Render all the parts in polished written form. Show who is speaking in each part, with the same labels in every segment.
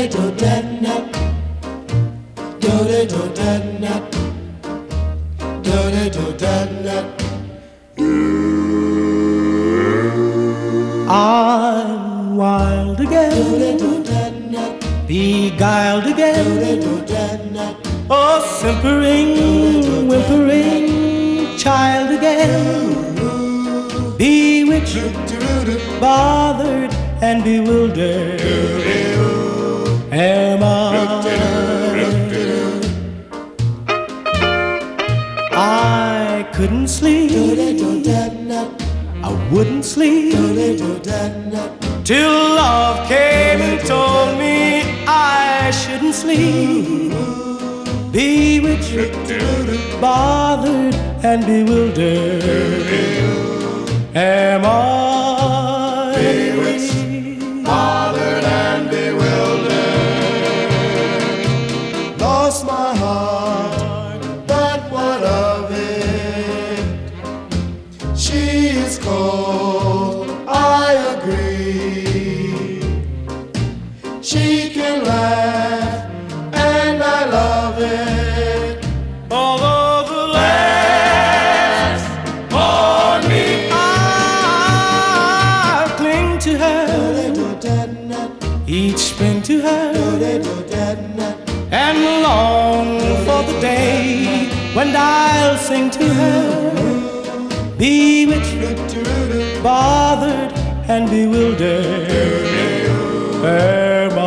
Speaker 1: I'm wild again, beguiled again, oh, simpering, whimpering child again, bewitched, bothered, and bewildered am I couldn't sleep, I wouldn't sleep till love came and told me I shouldn't sleep. Bewitched, bothered, and bewildered am I.
Speaker 2: Bewitched, bothered, and bewildered. Lost my heart, but what of it? She is cold, I agree. She can laugh, and I love it.
Speaker 1: Although the laughs on me, I'll cling to her, each spring to her, and long for the day when I'll sing to her. Bewitched, bothered, and bewildered am I.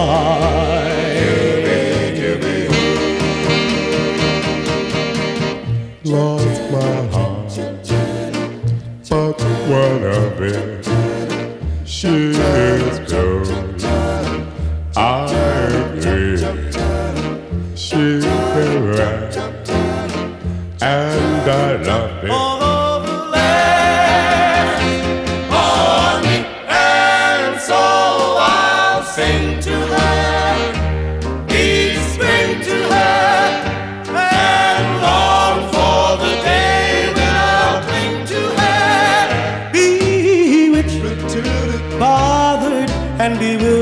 Speaker 2: Lost my heart, but what of it? She is good, I agree. She can laugh, and I love it.
Speaker 1: Although the laughs on me, and so I'll sing to her, each spring to her, and long for the day when I'll cling to her. Bewitched, bothered, and bewildered